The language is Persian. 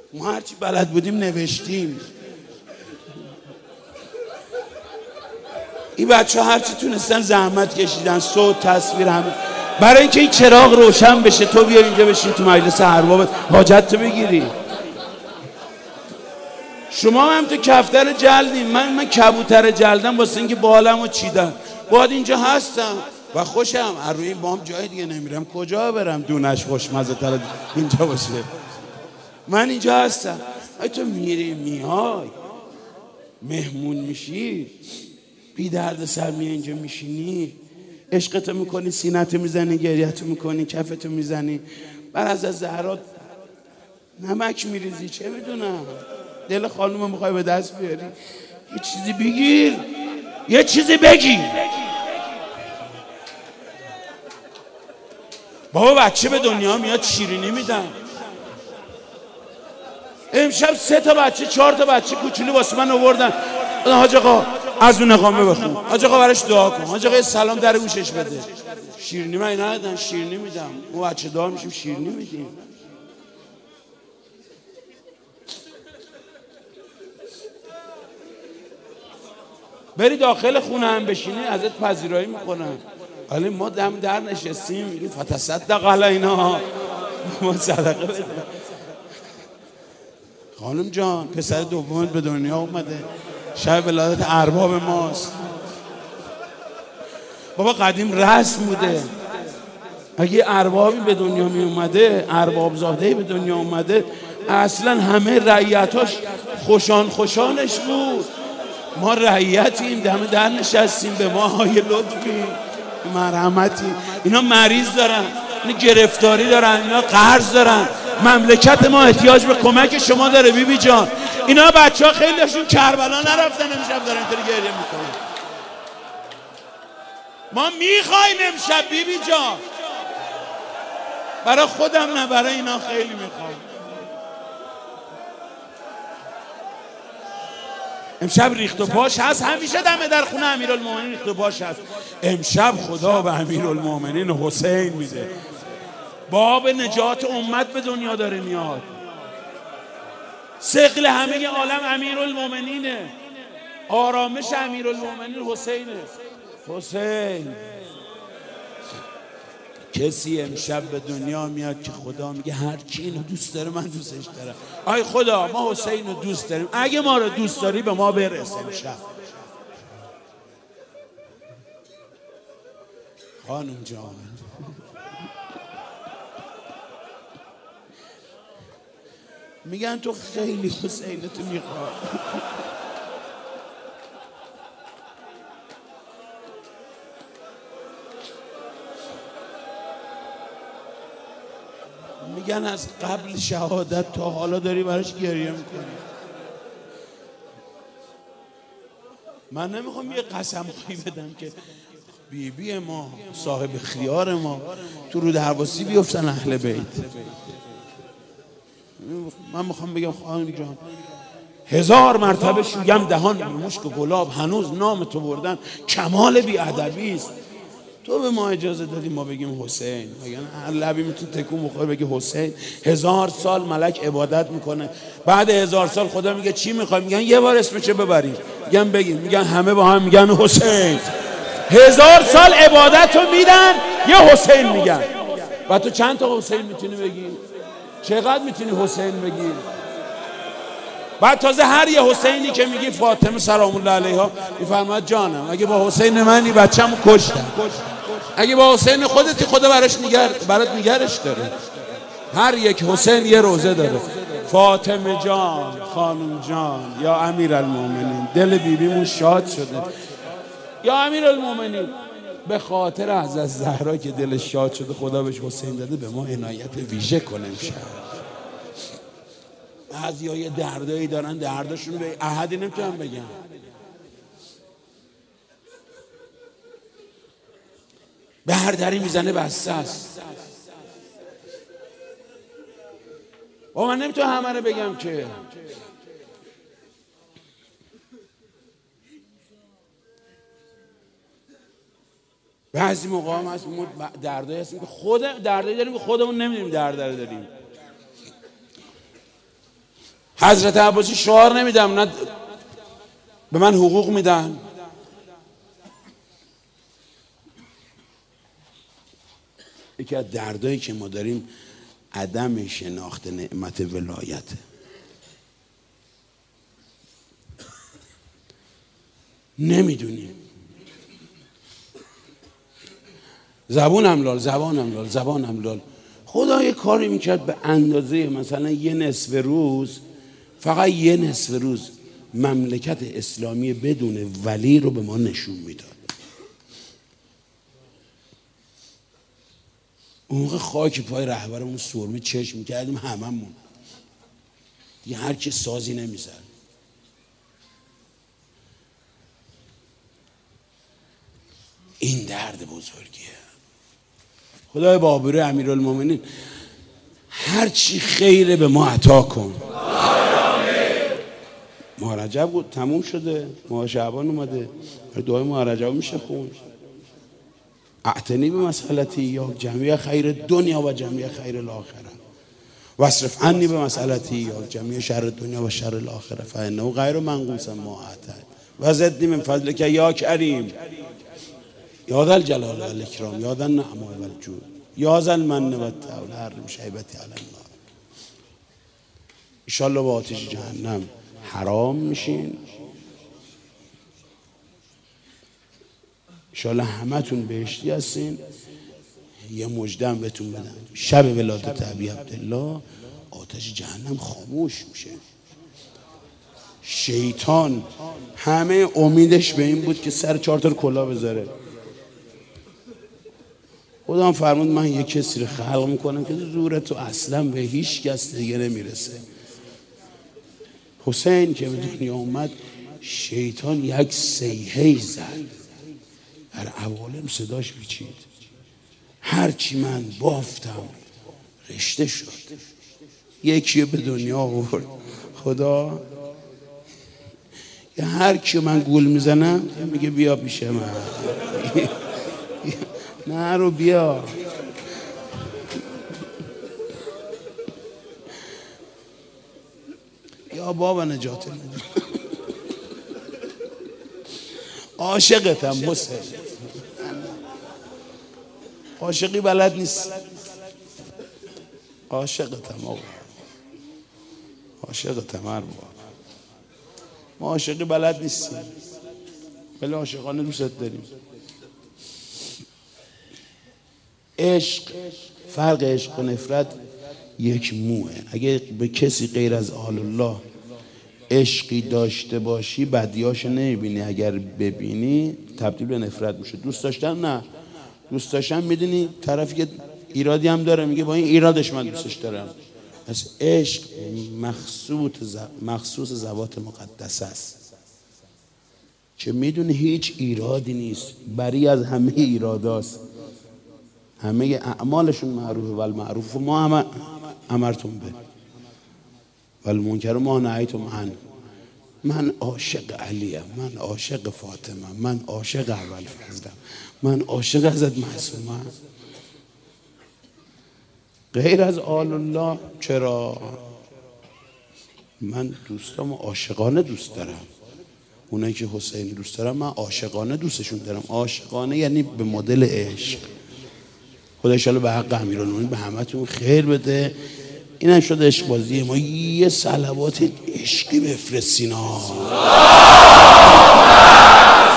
ما هرچی بلد بودیم نوشتیم. این بچه ها هرچی تونستن زحمت کشیدن، صوت، تصویر، همه برای اینکه این چراغ روشن بشه. تو بیا اینجا بشین تو مجلس اربابت حاجت تو بگیری. شما هم تو کفتر جلدیم، من کبوتر جلدم واسه اینکه بالمو چیدم. باید اینجا هستم و خوشم. از روی این بام جای دیگه نمیرم. کجا برم دونش خوشمزه تر اینجا باشه؟ من اینجا هستم. ای تو میری میای مهمون میشی، بی درد سر میای اینجا میشینی، عشقتو میکنی، سینتو میزنی، گریتو میکنی، کفتو میزنی، بر از زهرات نمک میریزی، چه میدونم دل خانومو میخوای به دست بیاری. یه چیزی بگیر، یه چیزی بگیر. بابا بچه به دنیا میاد شیرینی میدن. امشب 3 تا بچه 4 تا بچه کوچولو واسه من آوردن. حاج آقا از اون اقامه بخون، حاج آقا براش دعا کن، حاج آقا سلام در گوشش بده. شیرینی من ندادن، شیرینی میدم. ما بچه دار میشیم شیرینی میدیم. بری داخل خونه هم بشینی ازت پذیرایی میکنن. ولی ما دم در نشستیم میگیم فتصدق علینا، ما صدقه بدیم. خانم جان پسر دومت به دنیا اومده، شب ولادت ارباب ماست. بابا قدیم رسم بوده، اگه اربابی به دنیا می اومده، ارباب زادهی به دنیا اومده، اصلا همه رعیتاش خوشانش بود. ما رعیتیم، دم در نشستیم، به ما های لطفی مرحمتی. اینا مریض دارن، اینا گرفتاری دارن، اینا قرض دارن. مملکت ما احتیاج به کمک شما داره بیبی جان. اینا بچه ها خیلی داشتون کربلا نرفتن، امشب دارن اینطوری گریه میکنن. ما میخوایم امشب بیبی جان، برای خودم نه برای اینا خیلی میخوام. امشب ریخت و پاش هست، همیشه دمه در خونه امیرالمومنین ریخت و پاش هست. امشب خدا به امیرالمومنین حسین میده. باب نجات امت به دنیا داره میاد. ثقل همه عالم امیرالمومنینه، آرامش امیرالمومنین حسینه. حسین کسی امشب به دنیا میاد که خدا میگه هر کی اینو دوست داره من دوستش دارم. آی خدا ما حسین رو دوست داریم، اگه ما رو دوست داری به ما برس امشب. خانم جان میگن تو خیلی حسینتو میخواد. میگن از قبل شهادت تا حالا داری براش گریه میکنی. من نمیخوام یه قسم خواهی بدم که بیبی ما صاحب خیار ما تو رو درواسی بیفتن اهل بیت. من میخوام بگم خانم جان 1000 مرتبه شویم دهان به مشک و گلاب، هنوز نام تو بردن کمال بی‌ادبی است. تو به ما اجازه دادی ما بگیم حسین، میگن هر لبی میتونه تکون بخوره بگه حسین. 1000 سال ملک عبادت میکنه، بعد 1000 سال خدا میگه چی میخوای؟ میگن یه بار اسمش ببریم. میگن بگیم، میگن همه با هم میگن حسین. 1000 سال عبادت رو میدن یه حسین میگن. و تو چند تا حسین میتونی بگی؟ چقدر میتونی حسین بگی؟ بعد تازه هر یه حسینی که میگی فاطمه سلام الله علیها میفرماد جانم اگه با حسین منی بچه‌مو کشتم، اگه با حسین خودتی خدا برات نگرش داره. هر یک حسین یه روزه داره. فاطمه جان، خانم جان، یا امیرالمومنین دل بیبیمون شاد شده. یا امیرالمومنین به خاطر حضرت زهرا که دلش شاد شده خدا بهش حسین داده، به ما عنایت ویژه کن امشب. بعضی‌ها یه دردایی دارن، درداشون به احدی نمیتونن بگن. به هر دری میزنه بسته است. با من نمیتونم همه رو بگم که بعضی موقع هم هست دردایی هستیم که دردایی داریم که خودمون نمیدونیم درد داریم. حضرت عباسی شعار نمیدم، نه به من حقوق میدن. یکی از دردایی که ما داریم عدم شناخت نعمت ولایته. نمیدونیم. زبانم لال. خدا یه کاری میکرد به اندازه مثلا یه نصف روز، فقط یه نصف روز مملکت اسلامی بدون ولی رو به ما نشون میداد. اون موقع خاک پای رهبرمون سرمه چشم میکردیم هممون، دیگه هر کی سازی نمیزد. این درد بزرگیه. خدای بابری امیرالمومنین هر چی خیره به ما عطا کن. ماه رجب بود تموم شده، ماه شعبان اومده، دعای ماه رجب میشه خوند. اعتنی به مسئلتی یا جمعی خیر دنیا و جمعی خیر الاخره واصرف عنی به مسئلتی یا جمعی شر دنیا و شر الاخره فانه غیر منقوص ما اعطیت و زدنی من فضلک یا کریم یا ذا الجلال و الاکرام یا ذا النعماء و الجود یا ذا المن و الطول حرم شیبتی علی النار. ان شاءالله با آتش جهنم حرام میشین. ان شاءالله همتون بهشتی هستین. یه مژدم بهتون بدم، شب ولادت ابی عبدالله آتش جهنم خاموش میشه. شیطان همه امیدش به این بود که سر 4 تا کلاه بذاره. خدا هم فرمود من یک کسی رو خلق میکنم که زورتو اصلا به هیچ کس دیگه نمیرسه. حسین که به دنیا اومد شیطان یک صیحه‌ای زد، در عوالم صداش پیچید. هرچی من بافتم رشته شد. یکی به دنیا آورد خدا. یا هر کی من گول میزنم میگه بیا پیش من. نه رو بیا. یا بابا نجات میده. عاشقتم حسین. عاشقی بلد نیست. عاشقتم آقا. عاشقتم هر بار. ما عاشقی بلد نیستیم ولی عاشقانه دوست داریم. عشق، فرق عشق و نفرت یک موه. اگه به کسی غیر از آل الله عشقی داشته باشی بدیاشو نمیبینی، اگر ببینی تبدیل به نفرت میشه. دوست داشتن نه، دوست داشتن میدونی طرف یه ایرادی هم داره میگه با این ایرادش من دوستش دارم. پس عشق مخصوص ذوات مقدس است که میدونی هیچ ایرادی نیست، بری از همه ایراداست، همه اعمالشون معروفه. والمعروف ما امرتم به والمنکر ما نهیتم عنه. من عاشق علیم، من عاشق فاطمه، من عاشق ابوالفضلم، من عاشق حضرت معصومه. غیر از آل الله چرا؟ من دوستامو عاشقانه دوست دارم. اونایی که حسین دوست دارم من عاشقانه دوستشون دارم. عاشقانه یعنی به مدل عشق. خدا انشالله به حق امیرالمومنین به همتون خیر بده. این هم شد عشق بازی ما. یه صلوات عشقی بفرستین ها.